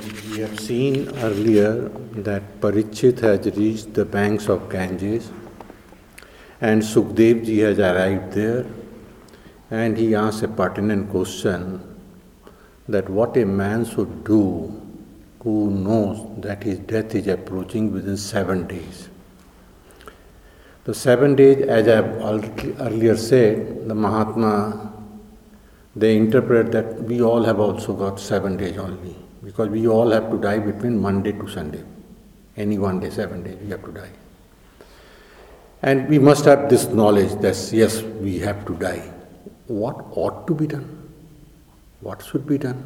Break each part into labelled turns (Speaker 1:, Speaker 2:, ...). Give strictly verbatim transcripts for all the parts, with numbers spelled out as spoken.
Speaker 1: we have seen earlier that Parikshit has reached the banks of Ganges and Sukdev ji has arrived there, and he asks a pertinent question that what a man should do who knows that his death is approaching within seven days. The seven days, as I have earlier said, the Mahatma, they interpret that we all have also got seven days only, because we all have to die between Monday to Sunday. Any one day, seven days, we have to die. And we must have this knowledge that yes, we have to die. What ought to be done? What should be done?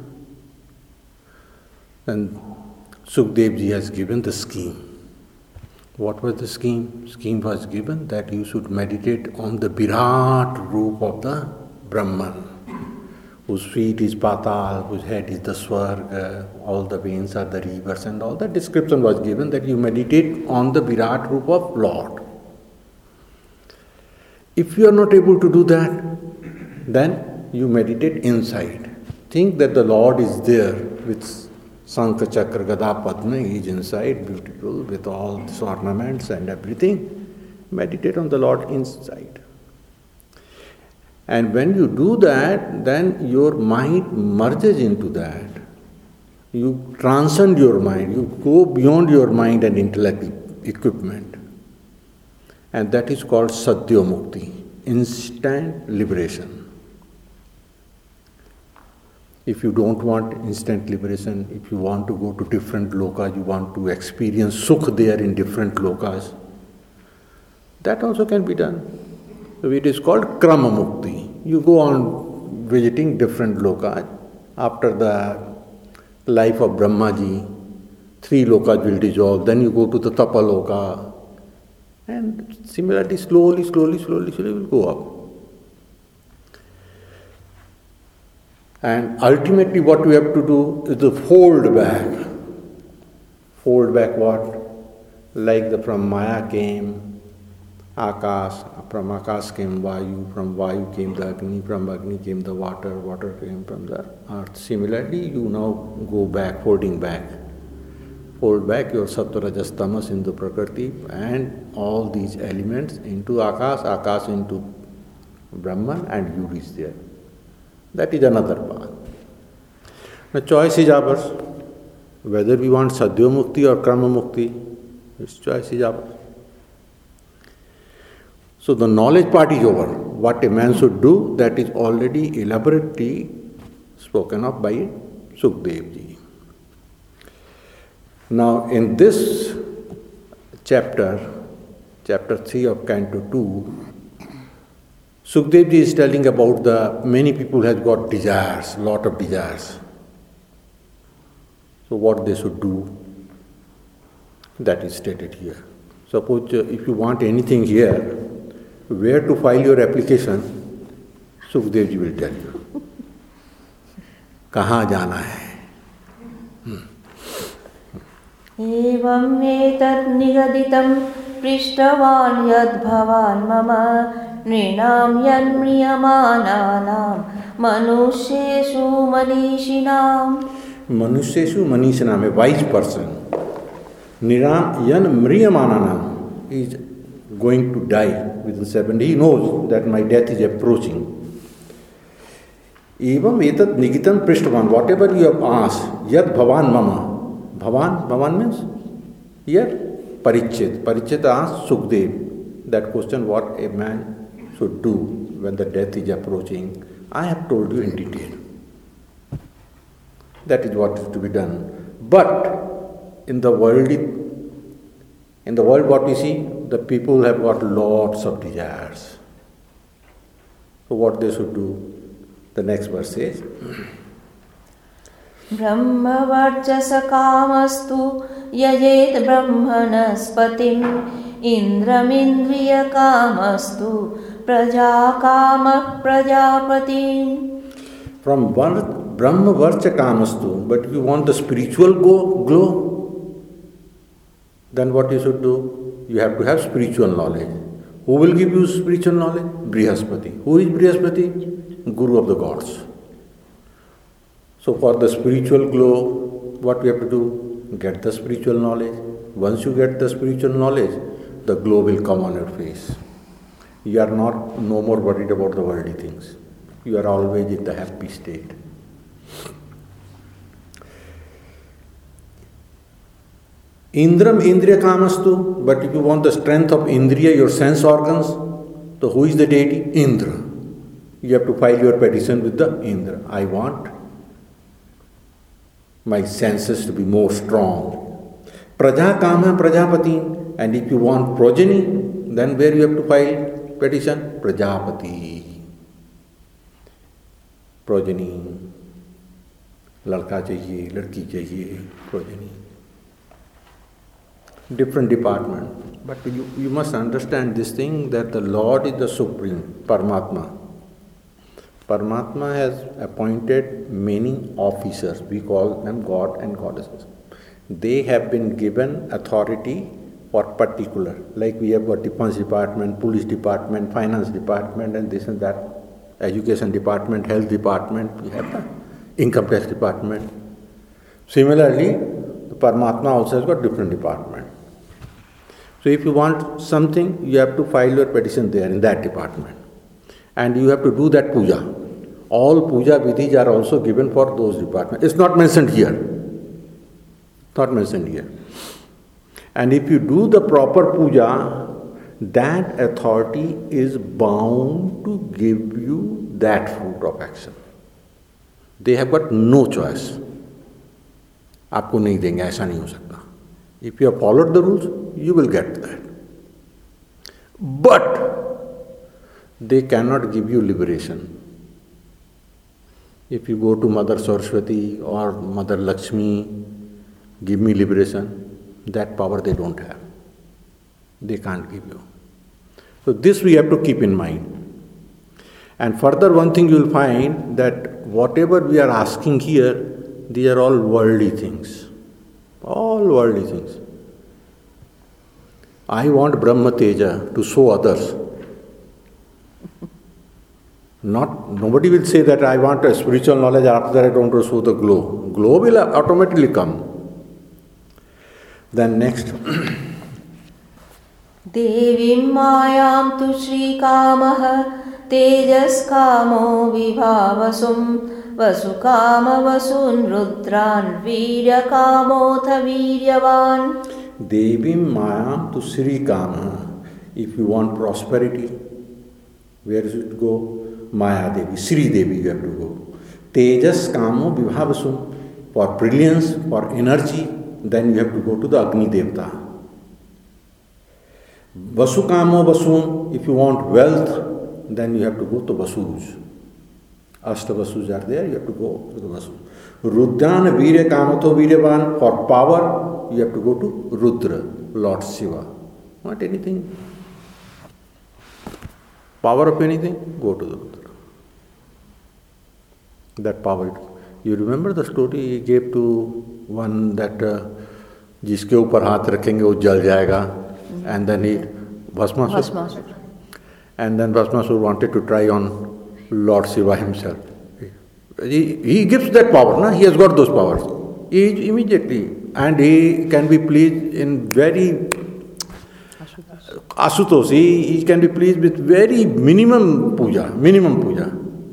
Speaker 1: And Sukdev ji has given the scheme. What was the scheme? Scheme was given that you should meditate on the Virat Roop of the Brahman, whose feet is Patal, whose head is the Swarga, all the veins are the rivers, and all that description was given that you meditate on the Virat Roop of Lord. If you are not able to do that, then you meditate inside. Think that the Lord is there with Sankha Chakra Gada Padma, he is inside, beautiful, with all these ornaments and everything. Meditate on the Lord inside. And when you do that, then your mind merges into that. You transcend your mind, you go beyond your mind and intellect equipment. And that is called Sadhya Mukti, instant liberation. If you don't want instant liberation, if you want to go to different lokas, you want to experience sukh there in different lokas, that also can be done. So it is called Krama Mukti. You go on visiting different lokas. After the life of Brahmaji, three lokas will dissolve. Then you go to the Tapa Loka. And similarly, slowly, slowly, slowly, slowly will go up. And ultimately what we have to do is to fold back. Fold back what? Like the from Maya came Akash, from Akash came Vayu, from Vayu came the Agni, from Agni came the water, water came from the earth. Similarly, you now go back, folding back. Fold back your Sattva, Rajas, Tamas into Prakriti and all these elements into Akash, Akash into Brahman, and you reach there. That is another path. The choice is ours. Whether we want Sadhya Mukti or Krama Mukti, this choice is ours. So the knowledge part is over. What a man should do, that is already elaborately spoken of by Sukdev ji. Now in this chapter, chapter three of Canto two, Sukdev ji is telling about the many people have got desires, lot of desires. So what they should do, that is stated here. Suppose uh, if you want anything here, where to file your application, Sukdev ji will tell you. Kahan jana hai. Hmm.
Speaker 2: Evam etat nigaditam prishtavan yad bhavan mama Nrinam yanmriyamananam manusyeshu manishinam.
Speaker 1: Manusyeshu manishinam, a wise person. Nrinam yanmriyamananam is going to die within seven days. He knows that my death is approaching. Evam etat nigitam prishtavan, whatever you have asked, yad bhavan mama. Bhavan, bhavan means here Parikshit. Parikshit asked Sukdev that question, what a man should do when the death is approaching. I have told you in detail. That is what is to be done. But in the world, in the world what we see, the people have got lots of desires. So what they should do? The next verse says,
Speaker 2: Brahma varjasa kamastu yajet brahmanaspatim indramindriya kamastu praja kama prajapati.
Speaker 1: From Brahma varcha kamastu, but if you want the spiritual go, glow, then what you should do? You have to have spiritual knowledge. Who will give you spiritual knowledge? Brihaspati. Who is Brihaspati? Guru of the gods. So for the spiritual glow, what we have to do? Get the spiritual knowledge. Once you get the spiritual knowledge, the glow will come on your face. You are not no more worried about the worldly things. You are always in the happy state. Indram Indriya Kamastu, but if you want the strength of Indriya, your sense organs, so who is the deity? Indra. You have to file your petition with the Indra. I want my senses to be more strong. Praja Kama Prajapati, and if you want progeny, then where you have to file petition? Prajapati. Progeny. Ladka chahiye, ladki chahiye, progeny. Different department. But you, you must understand this thing that the Lord is the Supreme, Paramatma. Paramatma has appointed many officers. We call them God and Goddesses. They have been given authority for particular. Like we have got defense department, police department, finance department, and this and that. Education department, health department. We have the income tax department. Similarly, the Paramatma also has got different department. So if you want something, you have to file your petition there in that department. And you have to do that puja. All puja vidhis are also given for those departments. It's not mentioned here. Not mentioned here. And if you do the proper puja, that authority is bound to give you that fruit of action. They have got no choice. आपको नहीं देंगे, ऐसा नहीं हो सकता. If you have followed the rules, you will get that. But they cannot give you liberation. If you go to Mother Saraswati or Mother Lakshmi, give me liberation, that power they don't have. They can't give you. So this we have to keep in mind. And further, one thing you will find that whatever we are asking here, these are all worldly things. All worldly things. I want Brahma Teja to show others. Not, nobody will say that I want a spiritual knowledge, after that I don't want to show the glow. Glow will automatically come. Then next.
Speaker 2: Devim mayam tu Shri Kamah Tejas Kamo Vibhavasum Vasukama Vasun Rudran Virya Kamotha Viryavan.
Speaker 1: Devim mayam tu Shri Kama. If you want prosperity, where does it go? Maya Devi, Sri Devi you have to go. Tejas Kamo Vibhavasum. For brilliance, for energy, then you have to go to the Agni Devta. Vasukamo Vasun, if you want wealth, then you have to go to Vasus. Ashta Vasus are there, you have to go to the Vasus. Rudran Virya Kamato Viryavan, for power, you have to go to Rudra, Lord Shiva. Not anything. Power of anything, go to the Rudra. That power. You remember the story he gave to one that uh, जिसके ऊपर हाथ रखेंगे वो जल जाएगा. And then he, Bhasmasur. And then Bhasmasur wanted to try on Lord Shiva himself. He, he gives that power, na? He has got those powers. He immediately, and he can be pleased in very Asutosh, he, he can be pleased with very minimum puja, minimum puja.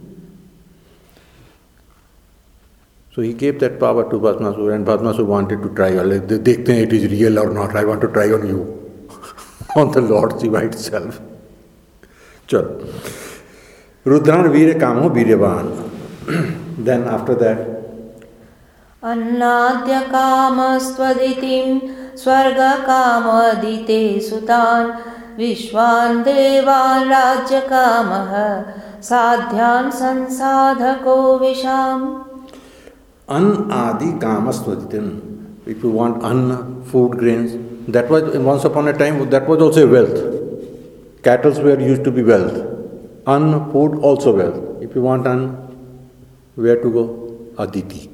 Speaker 1: So he gave that power to Bhasmasur, and Bhasmasur wanted to try, like, dekhte hain it is real or not, I want to try on you. On the Lord Shiva itself. Chal. Rudran Virya Kamo Viryavan. Then after that.
Speaker 2: Annadya Kamastvaditim Swarga Kamadite Sutan Vishwan Devan Rajya Kamaha Sadhyan Sansadhako Visham.
Speaker 1: An Adi Kamastvaditim. If you want an, food, grains, that was once upon a time, that was also wealth. Cattle were used to be wealth. An, food, also wealth. If you want an, where to go? Aditi.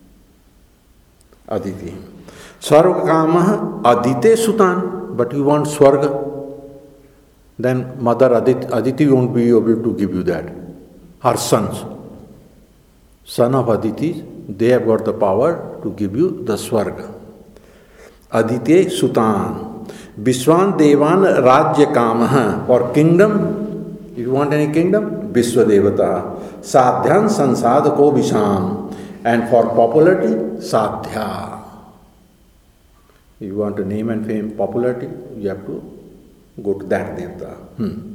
Speaker 1: Aditi. Swarga Kamaha Adite Sutan. But you want Swarga, then Mother Aditi, Aditi won't be able to give you that. Her sons. Son of Aditi they have got the power to give you the Swarga. Adite Sutan, Vishwan Devan Rajya Kamaha, for kingdom, if you want any kingdom, Vishwa Devata, Sadhyan Sansadhako Visham, and for popularity, Sadhya. If you want to name and fame, popularity, you have to go to that Devata. Hmm.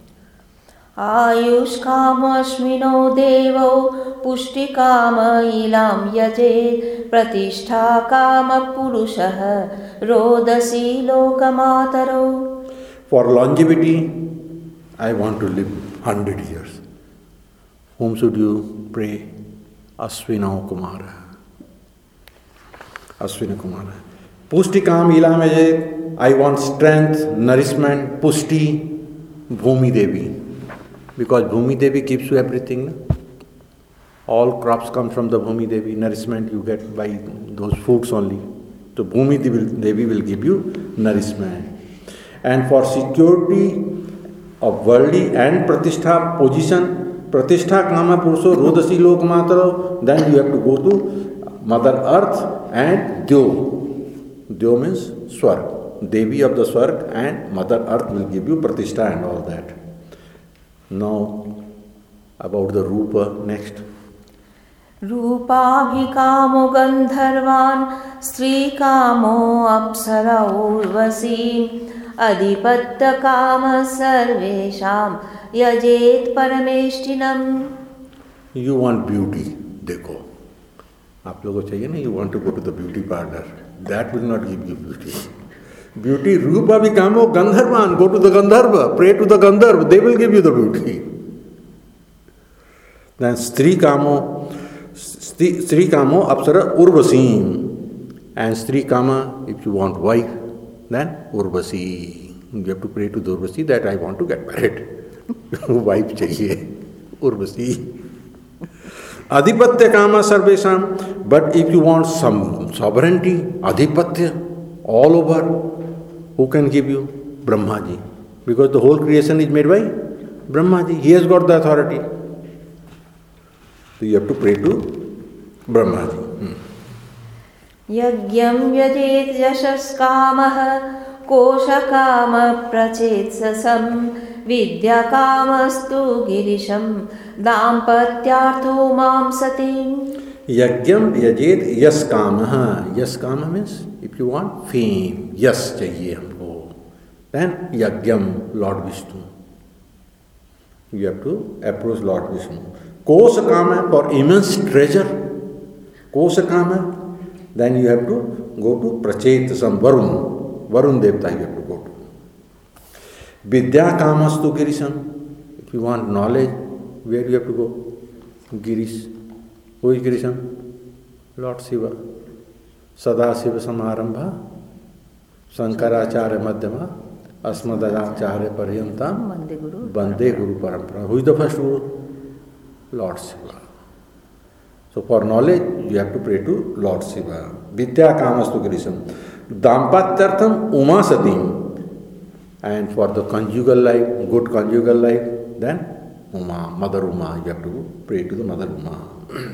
Speaker 2: Ayush kamashmino devo pushti kama ilam yajet pratishtha kama purushah rodasi lokamataro.
Speaker 1: For longevity, I want to live hundred years. Whom should you pray? Aswina Kumara. Aswina Kumara. Pushti kama ilam yajet, I want strength, nourishment, pushti, Bhumi Devi. Because Bhumi Devi gives you everything. No? All crops come from the Bhumi Devi. Nourishment you get by those foods only. So Bhumi Devi will give you nourishment. And for security of worldly and pratishtha position, pratishtha kama purusho rodasi lokamataro, then you have to go to Mother Earth and Dyo. Dyo means Swarg. Devi of the Swarg and Mother Earth will give you pratishtha and all that. Now, about the Rupa next.
Speaker 2: Rupabhikamo gandharvan strikamo apsara urvasim adipatta kama sarvesham yajet parameshtinam.
Speaker 1: You want beauty, dekho. आप लोगों को चाहिए ना, you want to go to the beauty parlor. That will not give you beauty. Beauty, Rupa Vikamo Gandharvan, go to the Gandharva, pray to the Gandharva, they will give you the beauty. Then Stri Kamo, Stri Kamo Apsara Urvasim. And Stri Kama, if you want wife, then Urvasi. You have to pray to the Urvasi that I want to get married. Wife chahiye, Urvasi. Adhipatya Kama Sarvesham. But if you want some sovereignty, Adhipatya, all over, who can give you? Brahmaji. Because the whole creation is made by Brahmaji. He has got the authority. So you have to pray to Brahmaji. Hmm.
Speaker 2: Yagyam yajet yashas kamah kosha kama prachetsasam vidya kamastu girisham dampatyartho mam satim.
Speaker 1: Yagyam yajet yas kamaha. Yas kama means if you want fame, yas chahiye humko. Then yagyam, Lord Vishnu. You have to approach Lord Vishnu. Kosa kama for immense treasure. Kosa kama. Then you have to go to Prachetasam, Varun. Varun Devta you have to go to. Vidya kamastu girisham. If you want knowledge, where you have to go? Girish. Who is Girisham? Lord Shiva. Sadashiva Samarambha, Sankaracharya Madhyama, Asmadacharya Paryantam, Bande Guru Parampara. Who is the first Guru? Lord Shiva. So for knowledge, you have to pray to Lord Shiva. Vidya Kamastu Girisham. Dampatyartham Uma Satim. And for the conjugal life, good conjugal life, then Uma, Mother Uma. You have to pray to the Mother Uma.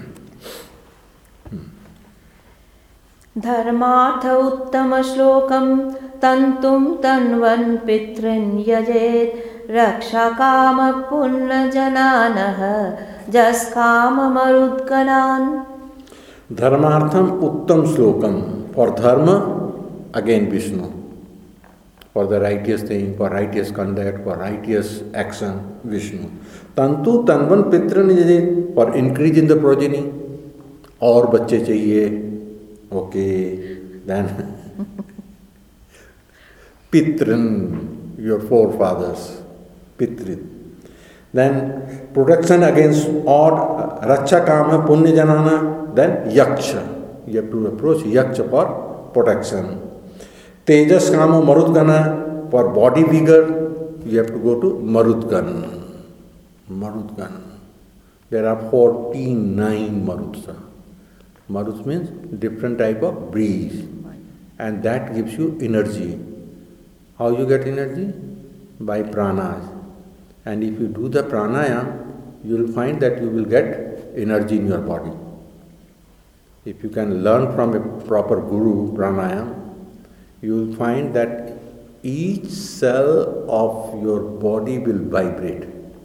Speaker 2: Dharmartha uttama shlokam tantum tanvan pitrin yajet raksha kama punna jananah jas kama marudganan.
Speaker 1: Dharmartham uttam shlokam. For dharma, again Vishnu. For the righteous thing, for righteous conduct, for righteous action, Vishnu. Tantu tanvan pitran yajet. For increase in the progeny. Aur bacche chahiye. Okay, then Pitran, your forefathers, Pitrit. Then protection against odd, Racha Kama Punya Janana, then Yaksha. You have to approach Yaksha for protection. Tejas Kama Marudgana, for body vigor, you have to go to Marudgan. Marudgan. There are forty-nine Marudsa. Marut means different type of breeze, and that gives you energy. How you get energy? By pranas. And if you do the pranayam, you will find that you will get energy in your body. if you can learn from a proper guru pranayam, you will find that each cell of your body will vibrate.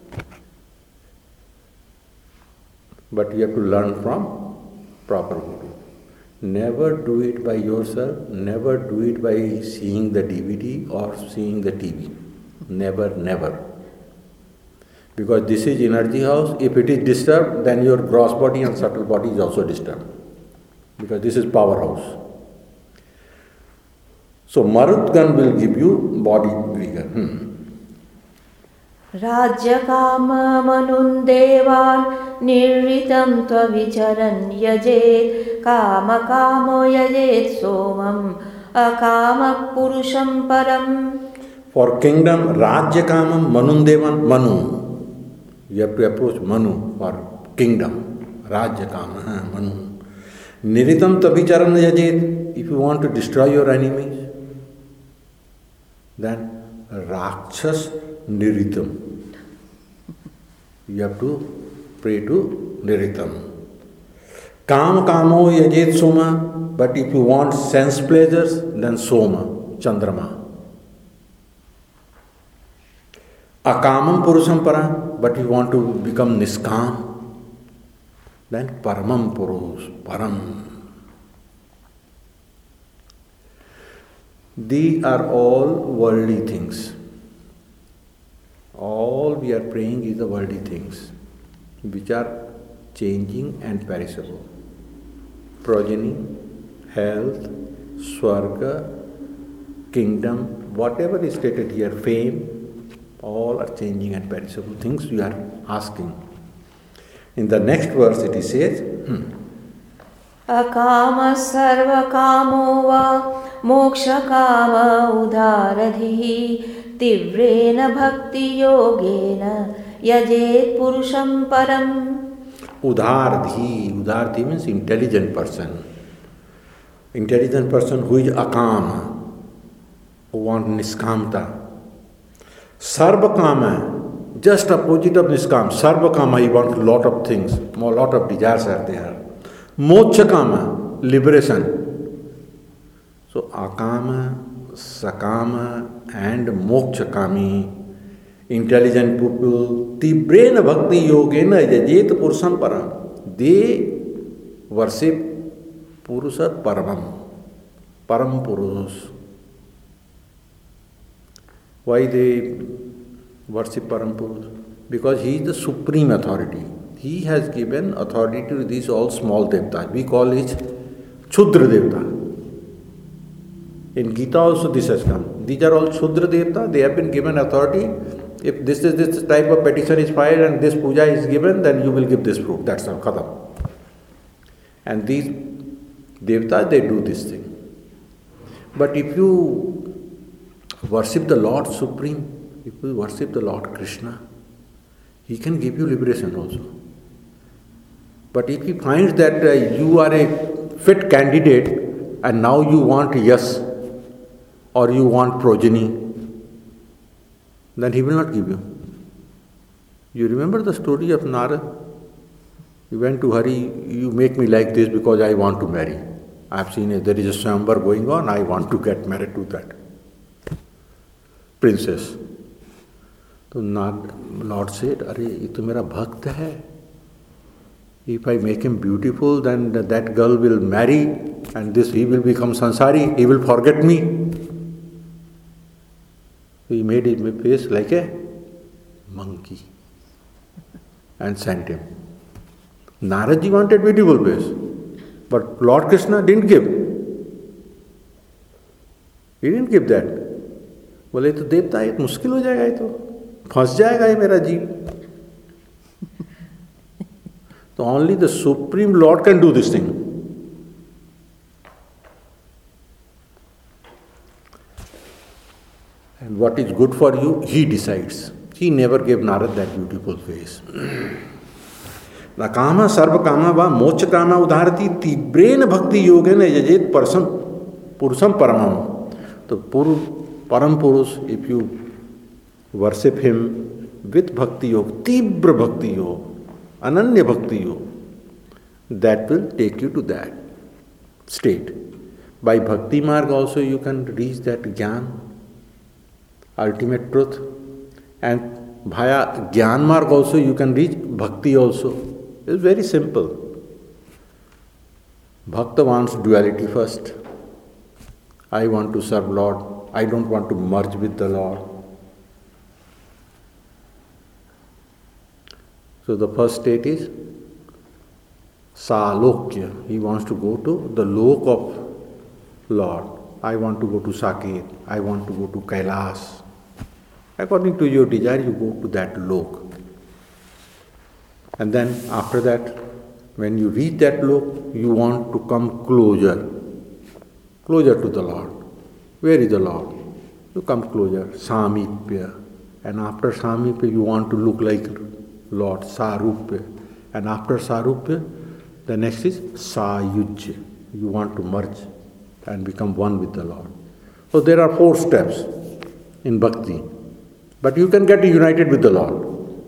Speaker 1: But you have to learn from proper guru. Never do it by yourself, never do it by seeing the D V D or seeing the T V. Never, never. Because this is energy house. If it is disturbed, then your gross body and subtle body is also disturbed. Because this is powerhouse. So Marutgan will give you body vigor. Hmm.
Speaker 2: Rajyakama manundevan nirritam tvavicharan yajet kama kamo yajet somam akama purusham param.
Speaker 1: For kingdom, Rajyakamam manundevan manu. You have to approach Manu for kingdom. Rajyakama, Manu. Niritam tavicharan yajet. If you want to destroy your enemies, then Rakshas Niritam. You have to pray to Niritam. Kam kamo yajet soma. But if you want sense pleasures, then Soma, Chandrama. Akamam Purusham Param. But if you want to become Niskam, then Paramam Purush, Param. These are all worldly things. All we are praying is the worldly things, which are changing and perishable. Progeny, health, Swarga, kingdom, whatever is stated here, fame, all are changing and perishable things you are asking. In the next verse it says, hmm,
Speaker 2: Akama sarva kamo va moksha kama udharadhi tivrena bhakti yogena yajet purusham param.
Speaker 1: Udharadhi, udharadhi means intelligent person. Intelligent person who is akama, who wants niskamta. Sarva kama, just opposite of niskam. Sarva kama, he wants a lot of things, a lot of desires are there. Moksha kama, liberation. So akama, sakama and moksha kami, intelligent people, tibrena bhakti yogena yajet purusham param. They worship Purusha Paramam, Param Purush. Why they worship Param Purush? Because he is the supreme authority. He has given authority to these all small devtas. We call it Chudra Devta. In Gita also this has come. These are all Chudra Devta. They have been given authority. If this is this type of petition is filed and this puja is given, then you will give this fruit. That's all. Khatam. And these Devtas, they do this thing. But if you worship the Lord Supreme, if you worship the Lord Krishna, He can give you liberation also. But if He finds that uh, you are a fit candidate and now you want yes or you want progeny, then He will not give you. You remember the story of Narad? He went to Hari, you make me like this because I want to marry. I have seen it, there is a Swayamvar going on, I want to get married to that princess. So Lord said, Arey, ye to mera bhakt hai. If I make him beautiful, then that girl will marry and this he will become sansari, he will forget me. He made his face like a monkey and sent him. Naradji wanted beautiful face, but Lord Krishna didn't give. He didn't give that. बोले तो देवता ये मुश्किल हो जाएगा, ये तो फंस जाएगा ये मेरा जीव. So only the Supreme Lord can do this thing. And what is good for you, He decides. He never gave Narad that beautiful face. Na kama sarva kama va moksha kama udharati tibrena bhakti yogena yajet parsam purusham paramam. So puru, param purush, if you worship him with bhakti yoga, tibra bhakti yoga, ananya bhakti yoga, that will take you to that. state. By bhakti marg also you can reach that jnana, ultimate truth. And via jnana marg also you can reach bhakti also. It's very simple. Bhakta wants duality first. I want to serve Lord. I don't want to merge with the Lord. So the first state is Salokya. He wants to go to the lok of Lord. I want to go to Saket. I want to go to Kailas. According to your desire, you go to that lok. And then after that, when you reach that lok, you want to come closer. Closer to the Lord. Where is the Lord? You come closer. Samipya. And after Samipya, you want to look like Lord. Sarupya. And after Sarupya, the next is Sayujya. You want to merge and become one with the Lord. So there are four steps in bhakti. But you can get united with the Lord.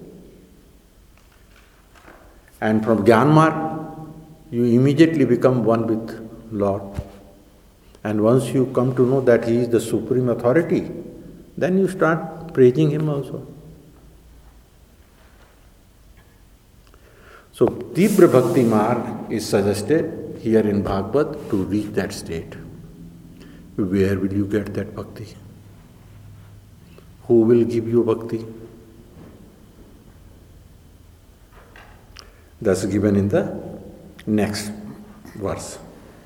Speaker 1: And from Jnana, you immediately become one with Lord. And once you come to know that He is the supreme authority, then you start praising Him also. So, Tibra Bhakti Marg is suggested here in Bhagavad to reach that state. Where will you get that bhakti? Who will give you bhakti? That's given in the next verse.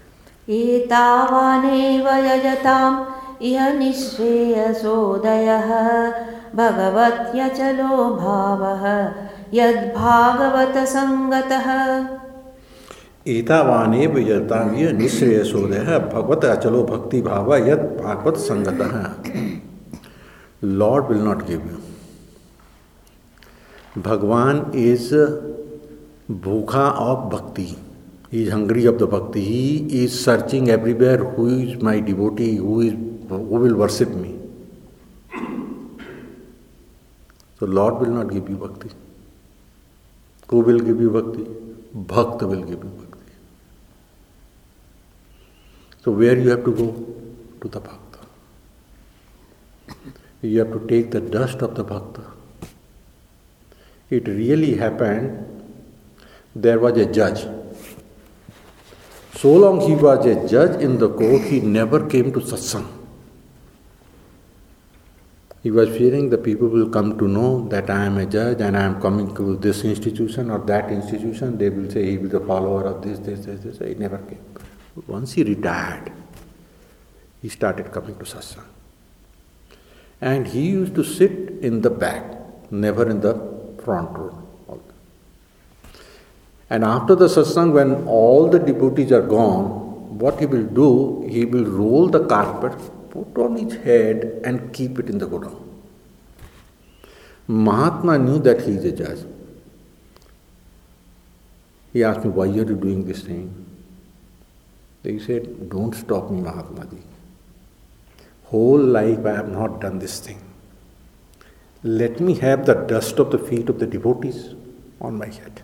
Speaker 2: एतावानेव यजताम् इह निःश्रेयसोदयः भगवत्यचलो भावः यद्भागवतसङ्गतः.
Speaker 1: एतावानेव यजताम् इह निःश्रेयसोदयः भगवत achalo bhakti bhava yad bhagavat sangatah. Lord will not give you. Bhagwan is bhukha of bhakti. He is hungry of the bhakti. He is searching everywhere, who is my devotee, who is who will worship me. So Lord will not give you bhakti. Who will give you bhakti? Bhakta will give you bhakti. So where you have to go? To the bhakta. You have to take the dust of the bhakta. It really happened, there was a judge. So long he was a judge in the court, he never came to satsang. He was fearing the people will come to know that I am a judge and I am coming to this institution or that institution. They will say he is a follower of this, this, this, this. He never came. Once he retired, he started coming to satsang. And he used to sit in the back, never in the front row. And after the satsang, when all the devotees are gone, what he will do, he will roll the carpet, put on his head and keep it in the godown. Mahatma knew that he is a judge. He asked me, why are you doing this thing? He said, don't stop me, Mahatma ji. Whole life I have not done this thing. Let me have the dust of the feet of the devotees on my head.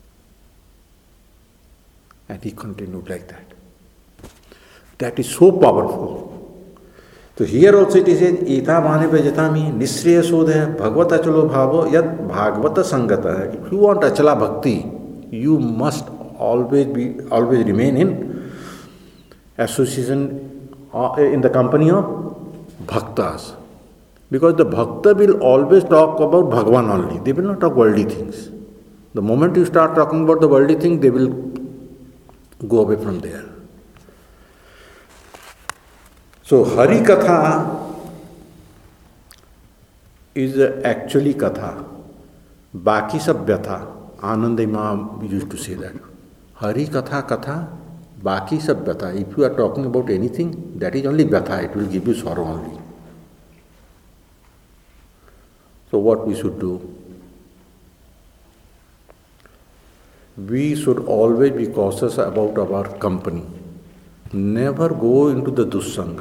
Speaker 1: And he continued like that. That is so powerful. So here also it is said, Ita mane vajatami nisriya sodha bhagavad achalo bhavo yad bhagavata sangata. If you want achala bhakti, you must always be always remain in association in the company of bhaktas. Because the bhakta will always talk about Bhagavan only. They will not talk worldly things. The moment you start talking about the worldly thing, they will go away from there. So Hari Katha is actually Katha. Baki sab Vyatha. Anand Imam used to say that. Hari Katha Katha, Baki sab Vyatha. If you are talking about anything, that is only Vyatha. It will give you sorrow only. So what we should do? We should always be cautious about our company. Never go into the dussanga.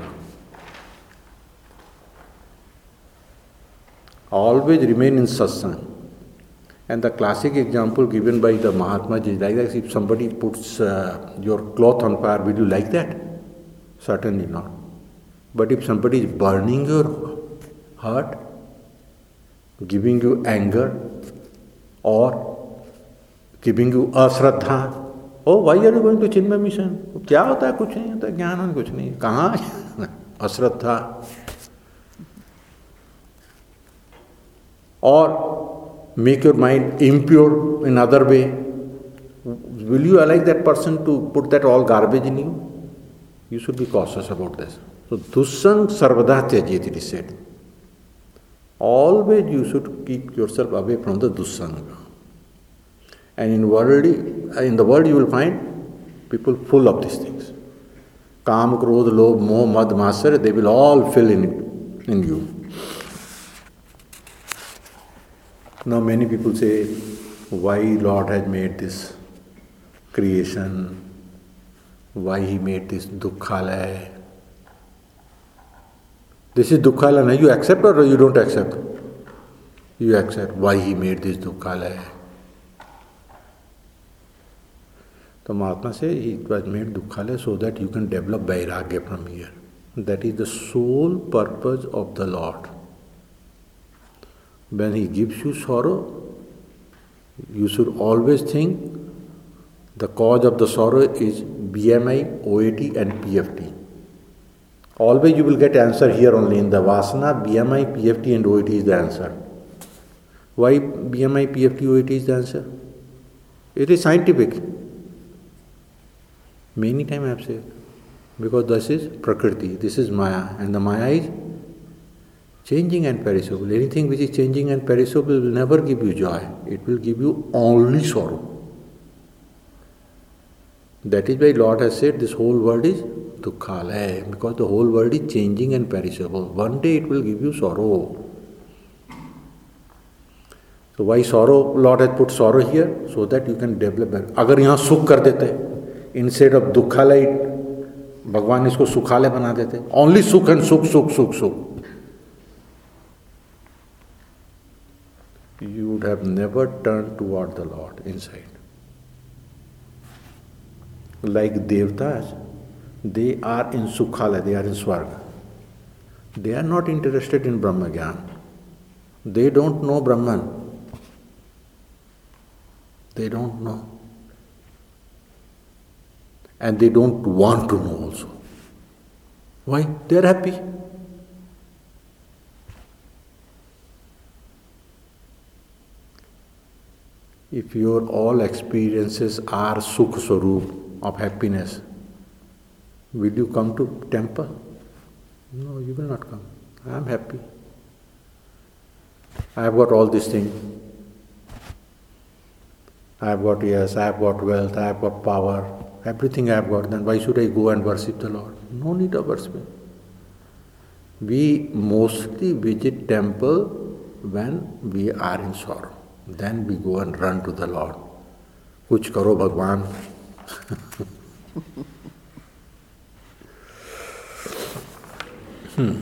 Speaker 1: Always remain in satsang. And the classic example given by the Mahatma is like that: if somebody puts uh, your cloth on fire, will you like that? Certainly not. But if somebody is burning your heart, giving you anger, or giving you ashraddha, oh, why are you going to Chinmay mission? क्या होता है? कुछ नहीं होता, ज्ञान कुछ नहीं. कहाँ अश्रद्धा? Or make your mind impure in other way. Will you allow that person to put that all garbage in you? You should be cautious about this. So dussang sarvada tyajeti, it is said. Always you should keep yourself away from the dussanga. And in worldly, in the world you will find people full of these things. Kam, krodh, lobh, moh, mad, matsarya, they will all fill in it, in you. Now many people say, why Lord has made this creation, why He made this dukkhalaya. This is dukkhalaya, now you accept or you don't accept? You accept why He made this dukkhalaya. So Mahatma says it was made dukkhalaya so that you can develop vairagya from here. That is the sole purpose of the Lord. When He gives you sorrow, you should always think the cause of the sorrow is B M I, O A T and P F T. Always you will get answer here only in the Vasana, B M I, P F T and O A T is the answer. Why B M I, P F T, O A T is the answer? It is scientific. Many times I have said, because this is Prakriti, this is Maya, and the Maya is changing and perishable. Anything which is changing and perishable will never give you joy. It will give you only sorrow. That is why Lord has said this whole world is dukkhalaya, because the whole world is changing and perishable. One day it will give you sorrow. So why sorrow? Lord has put sorrow here so that you can develop. अगर यहाँ सुख कर देते, instead of दुखालय, भगवान इसको सुखालय बना देते. Only सुख and सुख, सुख, सुख, सुख. You would have never turned toward the Lord inside. Like Devtas, they are in Sukhala, they are in Swarga. They are not interested in Brahma Gyan. They don't know Brahman. They don't know. And they don't want to know also. Why? They are happy. If your all experiences are Sukh Swarup of happiness, will you come to temple? No, you will not come. I am happy. I have got all these things. I have got yes, I have got wealth, I have got power, everything I have got, then why should I go and worship the Lord? No need of worshiping. We mostly visit temple when we are in sorrow. Then we go and run to the Lord. Kuch karo Bhagwan. hmm.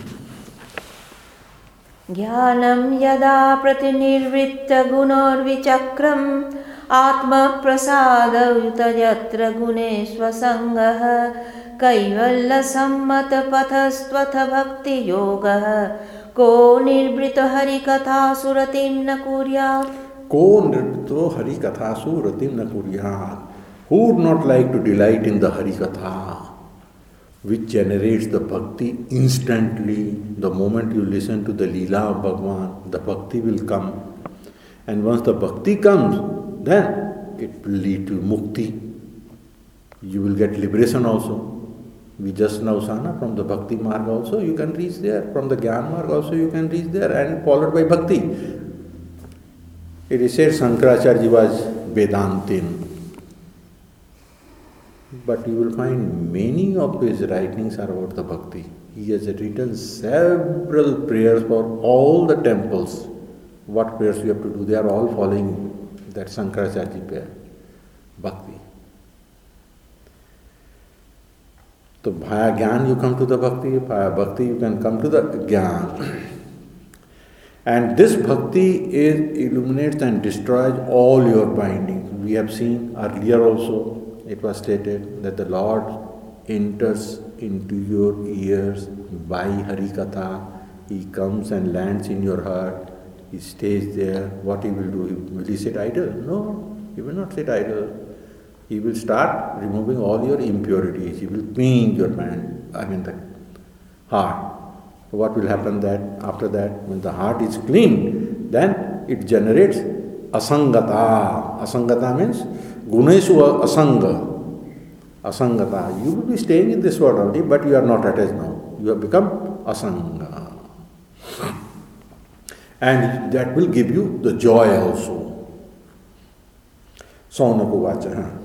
Speaker 2: Jnanam yada pratinirvritta gunarvichakram atma prasadavita yatra gunesva sangah kaivalla sammata pathastvatha bhakti yoga ko nirvrita harikatha suratim na kuryat.
Speaker 1: Ko nirvrito harikathasu ratim na kuryat. Who would not like to delight in the harikatha, which generates the bhakti instantly? The moment you listen to the Leela of Bhagwan, the bhakti will come. And once the bhakti comes, then it will lead to mukti. You will get liberation also. We just now sana from the bhakti marg also you can reach there. From the Gyan marg also you can reach there, and followed by bhakti. It is said Shankaracharya was Vedantin. But you will find many of his writings are about the bhakti. He has written several prayers for all the temples. What prayers you have to do? They are all following that Shankaracharya prayer. Bhakti. So via Gyan you come to the bhakti, via bhakti you can come to the Gyan. And this bhakti is illuminates and destroys all your bindings. We have seen earlier also, it was stated that the Lord enters into your ears by Harikatha. He comes and lands in your heart. He stays there. What he will do? Will he sit idle? No, he will not sit idle. He will start removing all your impurities. He will clean your mind, I mean the heart. What will happen that after that, when the heart is clean, then it generates asangata. Asangata means guneshu asanga. Asangata. You will be staying in this world only, but you are not attached now. You have become asanga. And that will give you the joy also. Saunaka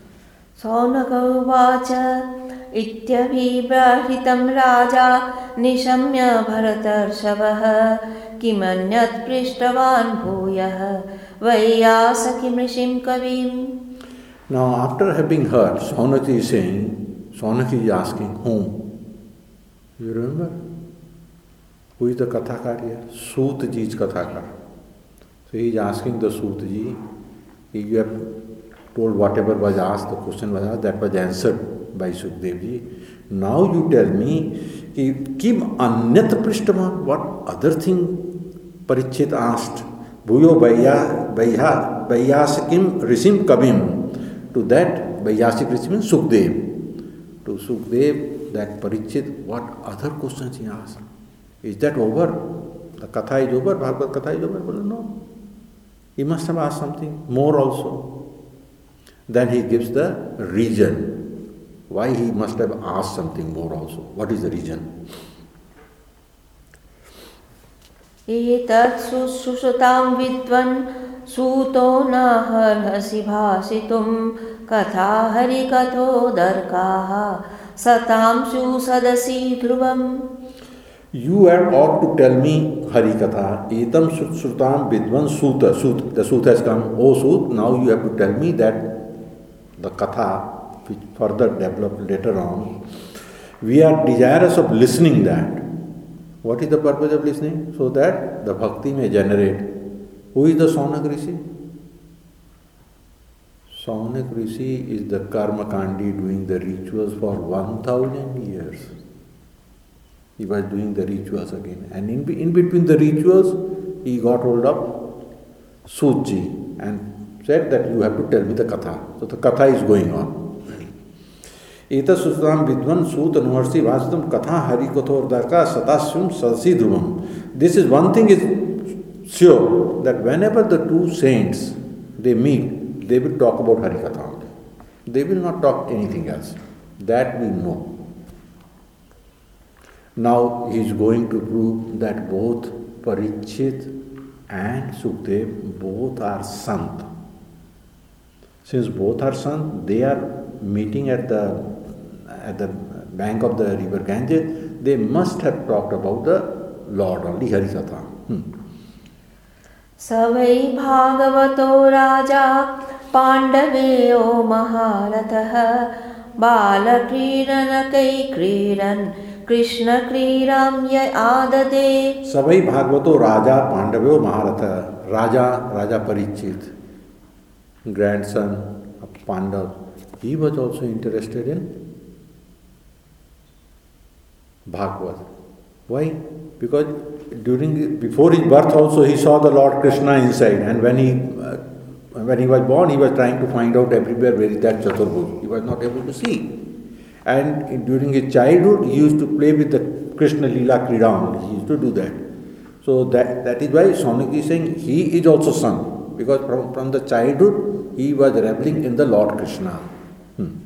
Speaker 2: Saunaka इत्यभिब्राहितं राजा निशम्य भरतर्षभः किमन्यत् पृष्टवान् भूयः वैयासकीमृषिं कविम्.
Speaker 1: Now after having heard, Saunaki is saying, Saunaki is asking whom? You remember? Who is the Kathakar here? Sut ji is Kathakar. So he is asking the Sut ji, you have told whatever was asked, the question was asked, that was answered by Sukdev ji. Now you tell me, Kim Anyat Prishtaman, what other thing Parikshit asked? Bhuyo Vaiyasakim Rishim Kavim. To that Vaiyasik Rishi means Sukdev. To Sukdev, that Parikshit, what other questions he asked? Is that over? The Katha is over, Bhagavad Katha is over? Well, no. He must have asked something more also. Then he gives the reason why he must have asked something more also. What is the reason?
Speaker 2: एतत् सुश्रुतां विद्वन् सूतो न हर्हसि भासितुं कथा हरिकथोदर्काः सतां सुसदसि ध्रुवम्.
Speaker 1: You are ought to tell me Harikatha. Etam Srutam Vidvan Suta. Sut. The Sut has come. Oh Sut, now you have to tell me that the Katha, which further developed later on, we are desirous of listening that. What is the purpose of listening? So that the bhakti may generate. Who is the Saunak Rishi? Saunak Rishi is the Karma Kandi doing the rituals for one thousand years. He was doing the rituals again. And in, in between the rituals, he got hold of Sutji and said that you have to tell me the Katha. So the Katha is going on. Eta Sutam Vidvan Sut Anuvarsi Vasatam Katha Harikothordaka Satasyum Sadasi Dhruvam. This is one thing is sure, that whenever the two saints they meet, they will talk about Harikatha only. They will not talk anything else. That we know. Now he is going to prove that both Parikshit and Sukdev both are Sant. Since both are Sant, they are meeting at the at the bank of the river Ganges. They must have talked about the Lord only, Harikatha. Hmm.
Speaker 2: Savai Bhagavato Raja Pandaveyo Maharatah Balakridanakai Kridan Krishna Kriram ya adade.
Speaker 1: Savai Bhagavato Raja Pandavyo Maharatha. Raja, Raja Parikshit, grandson of Pandav. He was also interested in Bhagavad. Why? Because during before his birth also he saw the Lord Krishna inside, and when he uh, when he was born he was trying to find out everywhere where is that Chaturbhuj. He was not able to see. And in, during his childhood, he used to play with the Krishna Leela Krida. He used to do that. So that, that is why Saunak is saying he is also son. Because from, from the childhood, he was reveling in the Lord Krishna. Hmm.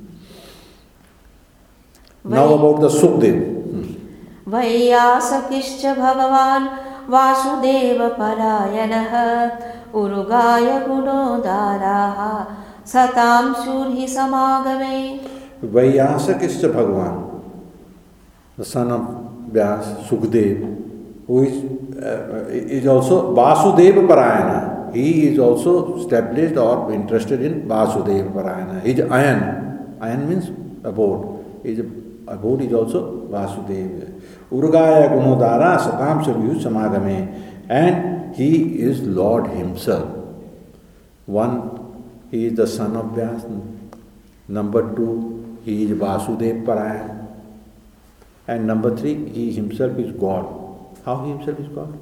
Speaker 1: Now about the Sukdev.
Speaker 2: Vaiyasakischa Bhagavan Vasudeva Parayanaha Urugaya Gunodaraha Satam Surhi Samagame.
Speaker 1: Vaiyasakischa Bhagavan, the son of Vyas, Sukdev, who is, uh, is also Vasudeva Parayana. He is also established or interested in Vasudeva Parayana. He is Ayan. Ayan means abode. His abode is also Vasudeva. Urgaya Gunodara Satam Suryu Samagame. And he is Lord himself. One, he is the son of Vyas. Number two, he is Vasudev Parayan. And number three, he himself is God. How he himself is God?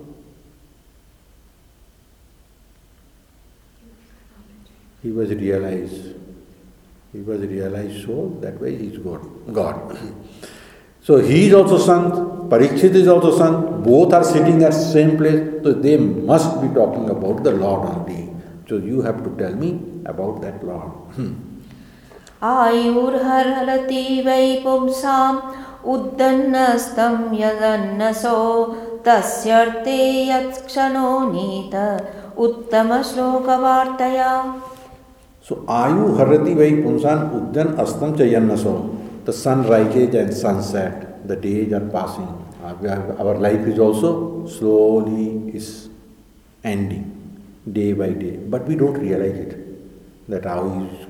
Speaker 1: He was realized. He was realized soul, that way he is God. God. So he is also sant, Parikshit is also sant, both are sitting at the same place, so they must be talking about the Lord only. So you have to tell me about that Lord.
Speaker 2: Ayurharhalati vai pumsam uddannastam yadannaso tasyarte yatskano nita uttama shloka vartaya.
Speaker 1: So Ayu Harati vai pumsan uddan astam chayannaso. The sun rises and sunset, the days are passing. Our life is also slowly is ending, day by day. But we don't realize it, that how is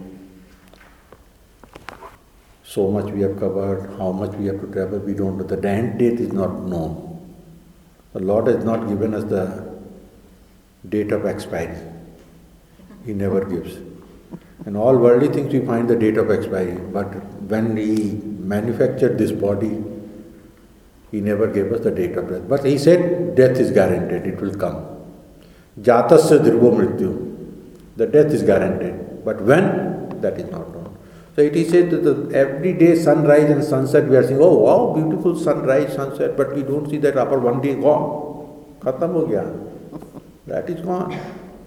Speaker 1: so much we have covered, how much we have to travel, we don't know. The end date is not known. The Lord has not given us the date of expiry. He never gives. In all worldly things we find the date of expiry, but when He manufactured this body, He never gave us the date of death. But He said death is guaranteed, it will come. Jatasya dhruva mrityu. The death is guaranteed. But when? That is not known. So it is said that the, every day sunrise and sunset we are saying, oh wow, beautiful sunrise, sunset, but we don't see that upper one day gone. Khatam ho gaya. That is gone.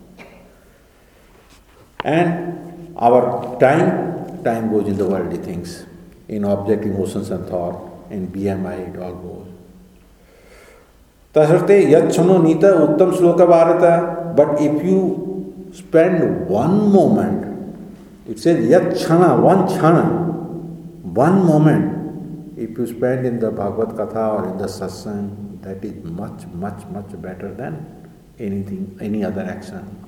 Speaker 1: And our time, time goes in the worldly things, in object, emotions and thought, in B M I, it all goes. Tasarte yachano nita uttam shloka bharata. But if you spend one moment, it says yachana, one chana, one moment, if you spend in the Bhagavad Katha or in the satsang, that is much, much, much better than anything, any other action.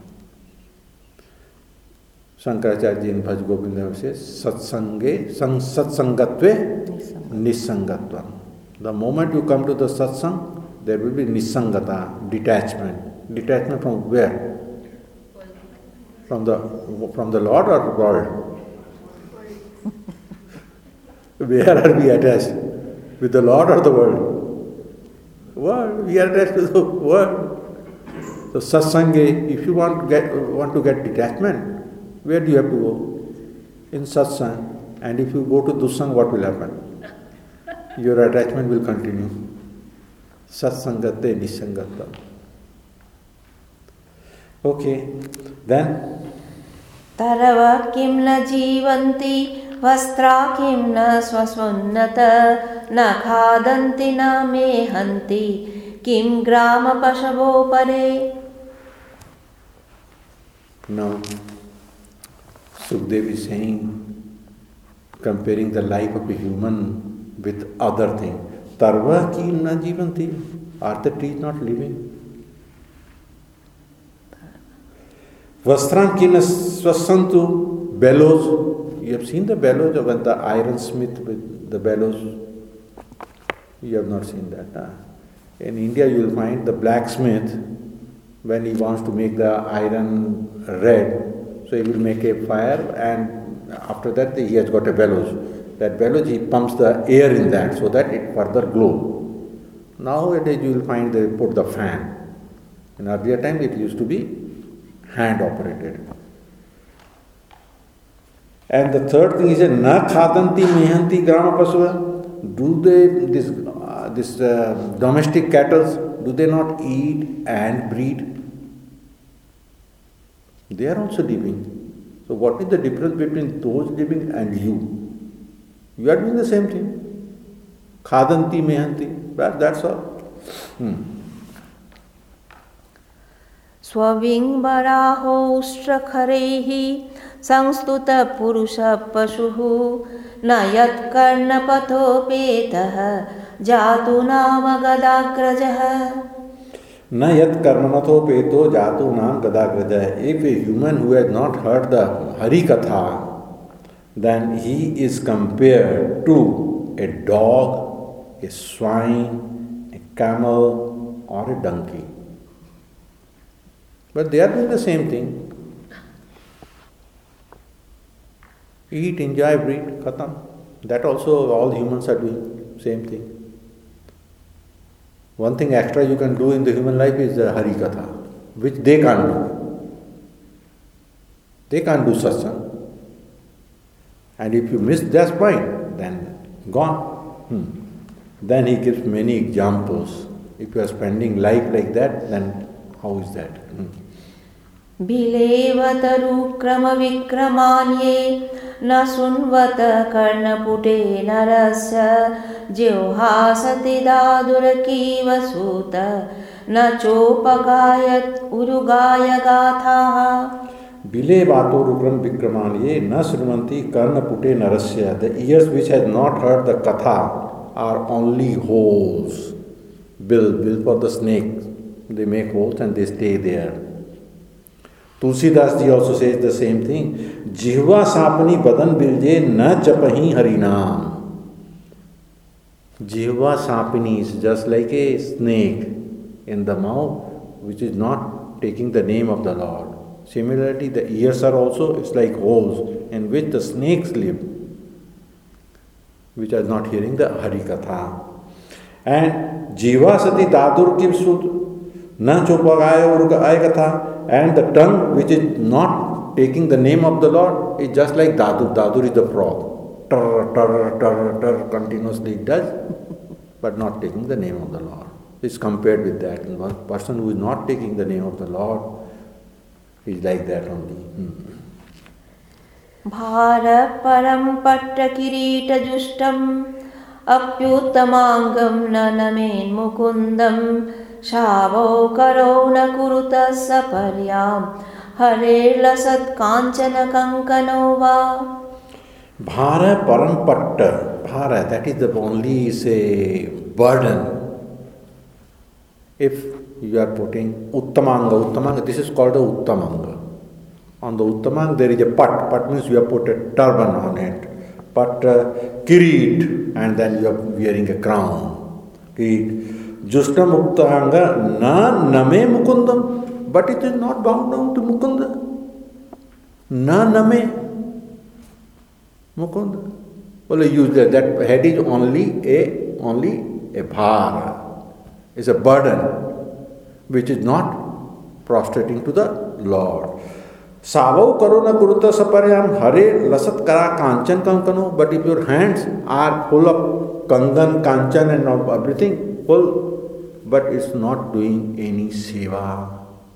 Speaker 1: Shankaracharya in Bhaj Govinda says, Satsange, Satsangatve, Nisangatvam. The moment you come to the satsang, there will be nisangata, detachment. Detachment from where? From the from the Lord or world? Where are we attached? With the Lord or the world? World. We are attached to the world. So satsange, if you want to get want to get detachment, where do you have to go? In satsang. And if you go to dussang, what will happen? Your attachment will continue. Satsangate nisangata. Okay, then.
Speaker 2: Tarava kim na jivanti vastra kim na swasunnata na khadanti na mehanti kim grama pashavo pare.
Speaker 1: Now, Sukdev is saying, comparing the life of a human with other things. Tarva ki na jivanti. Are the trees not living? Vastram ki na swasantu. Bellows. You have seen the bellows of when the ironsmith with the bellows? You have not seen that. Huh? In India you will find the blacksmith, when he wants to make the iron red, so he will make a fire, and after that he has got a bellows. That bellows, he pumps the air in that so that it further glows. Nowadays you will find they put the fan. In earlier time it used to be hand operated. And the third thing is na khadanti mehanti grama pasava. Do they this uh, this uh, domestic cattle, do they not eat and breed? They are also living. So what is the difference between those living and you? You are doing the same thing. Khadanti mehanti. That, that's all. Hmm.
Speaker 2: Swaving baraho ushrakharehi samstuta purusha pashuhu nayat karna patho petah jatu nama gadagrajah.
Speaker 1: Nayat karmanatho peto jatu nam gadagrajah. If a human who has not heard the Hari Katha, then he is compared to a dog, a swine, a camel, or a donkey. But they are doing the same thing. Eat, enjoy, breathe, khatam. That also all humans are doing, same thing. One thing extra you can do in the human life is the Hari Katha, which they can't do. They can't do satsang. And if you miss that point, then gone. Hmm. Then he gives many examples. If you are spending life like that, then how is that? Hmm.
Speaker 2: Bilevataru krama vikramanye na sunvata karna pute narasya jyohasati dadurakiva suta na chopagayat urugaya gathaha.
Speaker 1: Bile bato rukram vikramanye na srimanti karna pute narasya. The ears which has not heard the katha are only holes. Bill, bill for the snake. They make holes and they stay there. Tulsidas ji also says the same thing. Jihva sapani badan bilje na japahi harinam. Jihva sapani is just like a snake in the mouth which is not taking the name of the Lord. Similarly, the ears are also, it's like holes in which the snakes live, which are not hearing the Harikatha. And Jiva Sati Dadur Kipsud Na Chopagaya Urgaya and the tongue which is not taking the name of the Lord is just like Dadur. Dadur is the frog. Tar, tar, tar, tar, continuously it does, but not taking the name of the Lord. It's compared with that. And one person who is not taking the name of the Lord is like that only. Hmm.
Speaker 2: Bhara param patta kirita justam apyuttamangam nanamen mukundam shavo karo na kuruta saparyam hare lasat kanchana kankano va.
Speaker 1: Bhara param patta. Bhara, that is the only, say, burden. If you are putting Uttamanga, Uttamanga, this is called a Uttamanga. On the Uttamanga there is a pat. Pat means you have put a turban on it. Pat, uh, kirit, and then you are wearing a crown. Kirit. Justam Uttamanga na name mukundam. But it is not bound down to Mukunda. Na name mukunda. Well, use that. That head is only a, only a bhara. It's a burden which is not prostrating to the Lord. Savau karona kuruta saparyam hare lasat kara kanchan kankano. But if your hands are full of kangan, kanchan and of everything, full, but it's not doing any seva,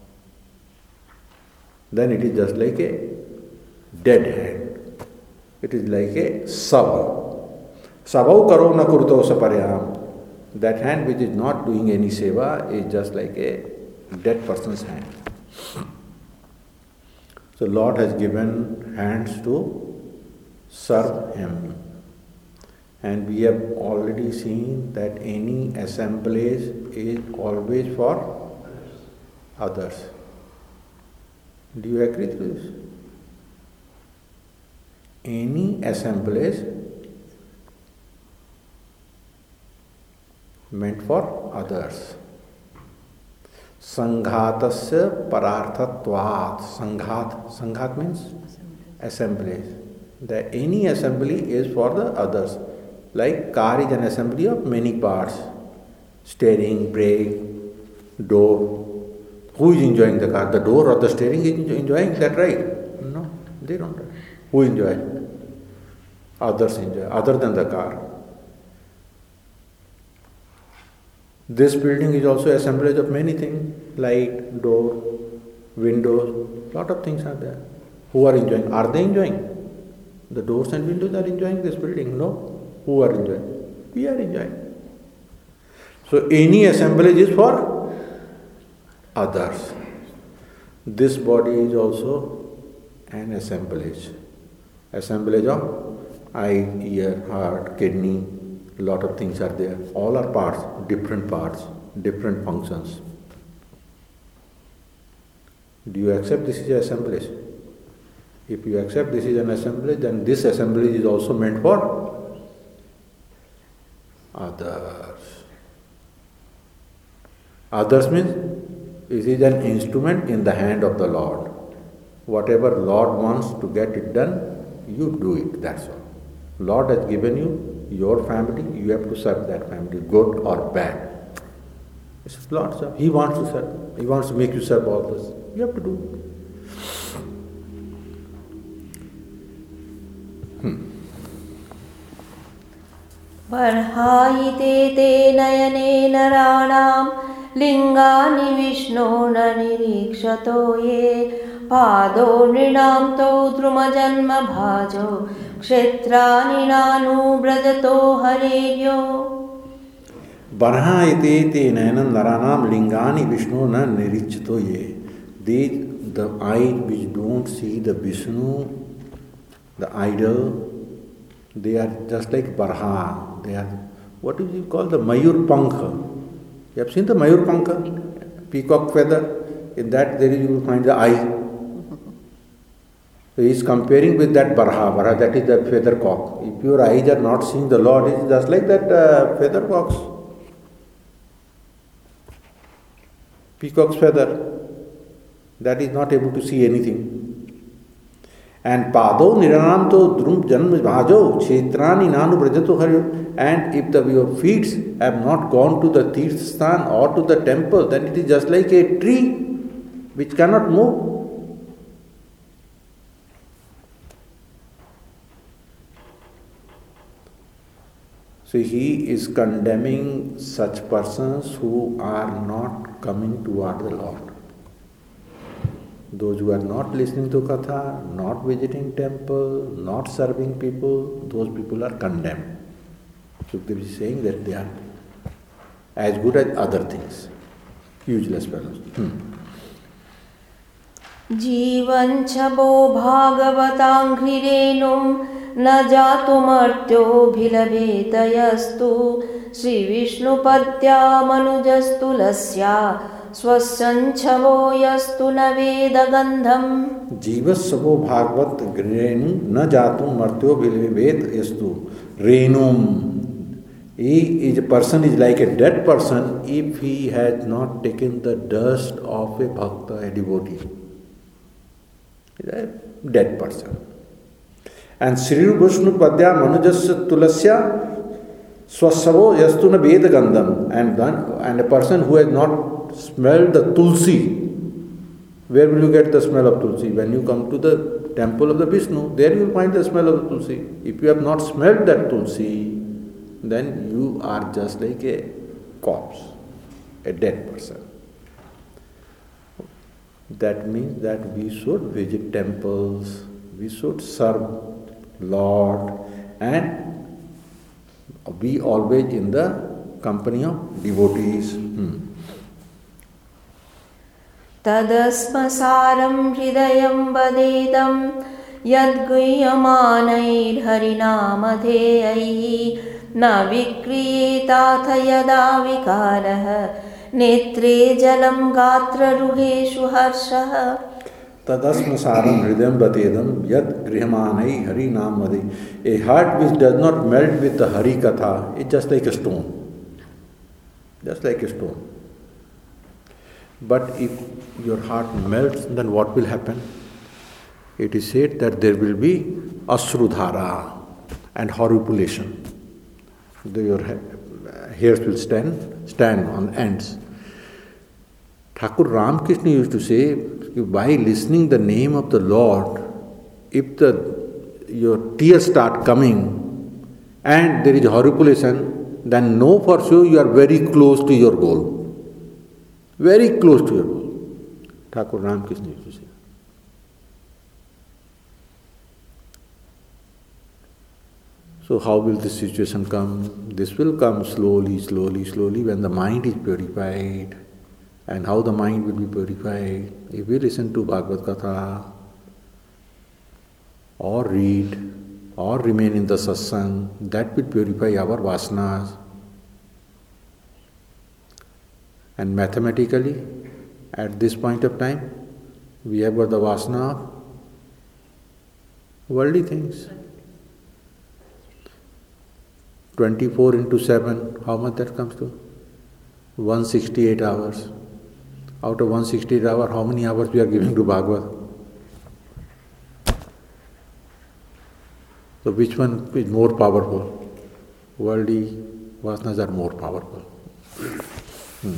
Speaker 1: then it is just like a dead hand. It is like a sava. Savau karona kuruta saparyam. That hand which is not doing any seva is just like a dead person's hand. So Lord has given hands to serve Him. And we have already seen that any assemblage is always for others. Do you agree to this? Any assemblage meant for others. Sanghatasya pararthatvat. Sanghat. Sanghat means assembly. The any assembly is for the others. Like car is an assembly of many parts. Steering, brake, door. Who is enjoying the car? The door or the steering is enjoying that, right? No, they don't. Who enjoys? Others enjoy, other than the car. This building is also assemblage of many things, light, door, windows, lot of things are there. Who are enjoying? Are they enjoying? The doors and windows are enjoying this building? No. Who are enjoying? We are enjoying. So any assemblage is for others. This body is also an assemblage. Assemblage of eye, ear, heart, kidney, lot of things are there. All are parts, different parts, different functions. Do you accept this is an assemblage? If you accept this is an assemblage, then this assemblage is also meant for others. Others means It is an instrument in the hand of the Lord. Whatever Lord wants to get it done, you do it, that's all. Lord has given you your family, you have to serve that family, good or bad. It's Lord's job. He wants to serve. He wants to make you serve all this. You have to do it. Hmm.
Speaker 2: बर्हायिते ते नयने नराणां लिङ्गानि विष्णो न निरीक्षतो ये पादो नृणां तौ द्रुमजन्म भाजो क्षेत्राणि नानुव्रजतो हरेर्यो
Speaker 1: Barhayate te nayanam naranam lingani Vishnu na nirichito ye. They, the eye which don't see the Vishnu, the idol, they are just like Barha. They are, what is it called? The Mayur Pankha. You have seen the Mayur Pankha? Peacock feather. In that there you will find the eye. So he is comparing with that Barha. Barha, that is the feather cock. If your eyes are not seeing the Lord, it is just like that uh, feather cocks. Peacock's feather, that is not able to see anything. And Pado Niranamto Drum Janma Bhajo Kshetrani Nanu Brajato Hari. And if the, your feet have not gone to the Tirtha or to the temple, then it is just like a tree which cannot move. So he is condemning such persons who are not coming toward the Lord. Those who are not listening to Katha, not visiting temple, not serving people, those people are condemned. Sukdev is saying that they are as good as other things. Useless fellows. Hmm.
Speaker 2: जीवञ्च वो भागवताङ्घ्रिरेणुं न जातुमर्त्योऽभिलभेत यस्तु श्रीविष्णुपद्यामनुजस्तुलस्या स्वस्यञ्छवो यस्तु न वेदगन्धम्
Speaker 1: जीवस्वो भागवत रेणु न जातुम मर्त्योऽभिलभेत यस्तु रेणुम. He is a person is like a dead person if he has not taken the dust of a bhakta, a devotee. He is a dead person. And Sri Vishnu Padya Manujasya Tulasya Swasavo Yastuna Veda Gandham. And then, and a person who has not smelled the Tulsi. Where will you get the smell of Tulsi? When you come to the temple of the Vishnu, there you will find the smell of the Tulsi. If you have not smelled that Tulsi, then you are just like a corpse, a dead person. That means that we should visit temples, we should serve Lord, and be always in the company of devotees. Hmm.
Speaker 2: तदस्मसारं हृदयं वदेदं यद्गुह्यमानैर्हरिनामधेयैः न विक्रियेताथ यदा विकारः नेत्रे जलं गात्ररुहेषु हर्षः.
Speaker 1: Tadasmasaram hridayam batedam yad grihamanai hari namade. A heart which does not melt with the Hari Katha is just like a stone. Just like a stone. But if your heart melts, then what will happen? It is said that there will be asrudhara and horripilation. Your hairs will stand, stand on ends. Thakur Ramakrishna used to say, by listening the name of the Lord, if the your tears start coming and there is horripilation, then know for sure you are very close to your goal. Very close to your goal. Thakur Ramakrishna used to say. So how will this situation come? This will come slowly, slowly, slowly when the mind is purified. And how the mind will be purified? If we listen to Bhagavad Katha, or read, or remain in the satsang, that will purify our vasanas. And mathematically, at this point of time, we have got the vasana of worldly things. twenty-four into seven, how much that comes to? one hundred sixty-eight hours. Out of one hundred sixty-eight hours, how many hours we are giving to Bhagavad? So which one is more powerful? Worldly vasanas are more powerful. Hmm.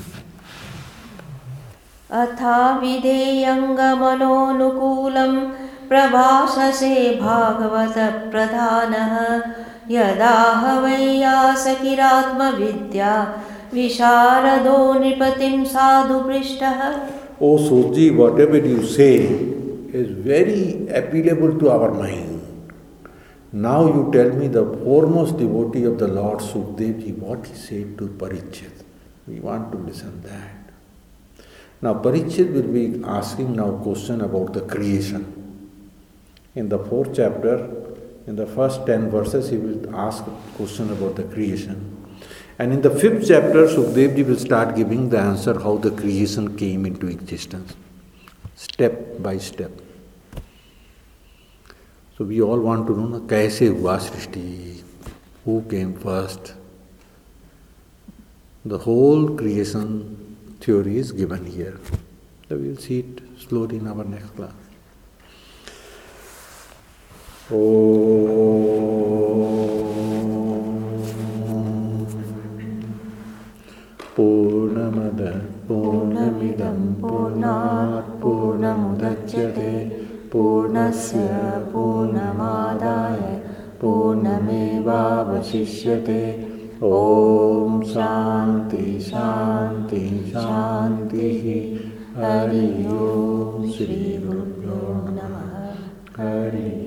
Speaker 2: अथा विधेयङ्गमनोनुकूलं प्रभाषसे भागवत प्रधानः यदाह वैयासकिरात्मविद्या विशारदो नृपतिं साधु पृष्टः.
Speaker 1: Oh Suji, whatever you say is very appealable to our mind. Now you tell me the foremost devotee of the Lord Sukadevji, what he said to Parikshit. We want to listen that. Now Parikshit will be asking now question about the creation. In the fourth chapter, in the first ten verses, he will ask a question about the creation. And in the fifth chapter, Sukadevji will start giving the answer how the creation came into existence, step by step. So we all want to know, na, kaise hua srishti, who came first. The whole creation theory is given here. So we will see it slowly in our next class. Purnamada Purnamidam Purnat Purnamudachyate Purnasya Purnamadaya Purnamevavasishyate. Om Shanti Shanti Shanti. Hari Om Shri Guru Namah. Hari